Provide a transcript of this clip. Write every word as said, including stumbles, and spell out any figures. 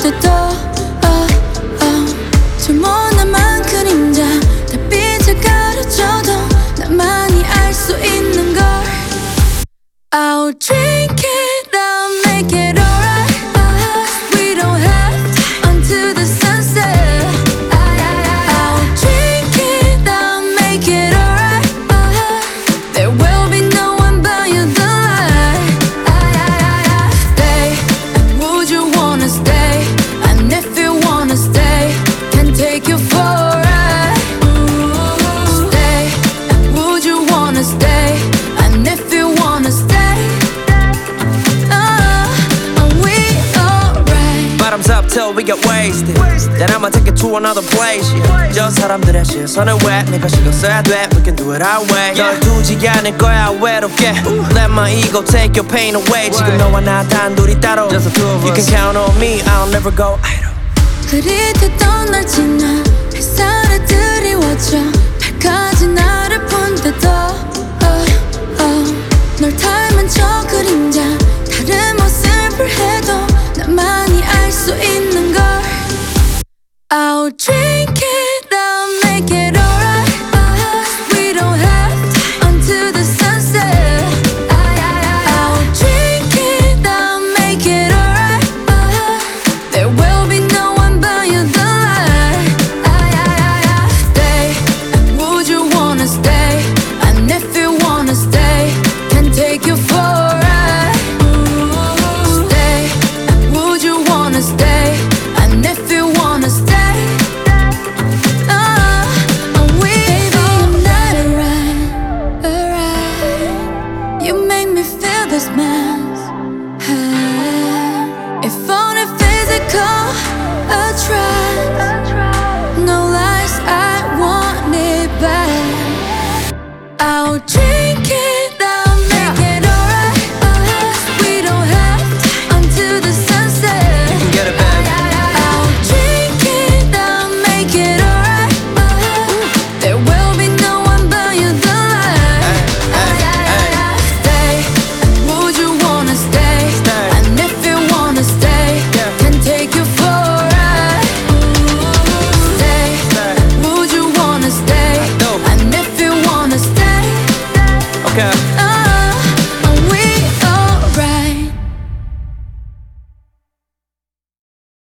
때도 oh, oh. 저 머나만 그림자 달빛에 가려져도 나만이 알 수 있는 걸 I'll drink it, I'll make it alright uh, We don't have to until the sunset I'll drink it, I'll make it alright uh, There will be no one but you the light Stay, and would you wanna stay? And if you wanna stay, can take you for a ride Stay, and would you wanna stay? And if you wanna stay Bottoms up till we get wasted Then I'ma take it to another place yeah. 저 사람들의 시선을 왜 내가 신경 써야 돼 We can do it our way 널 두지 않을 거야 외롭게 Let my ego take your pain away 지금 너와 나 단둘이 따로 Just the two of us You can count on me I'll never go idle 흐릿했던 날 지나 햇살에 드리워져 발까지 나를 본데도 oh, oh. 널 닮은 저 그림자 다른 모습을 해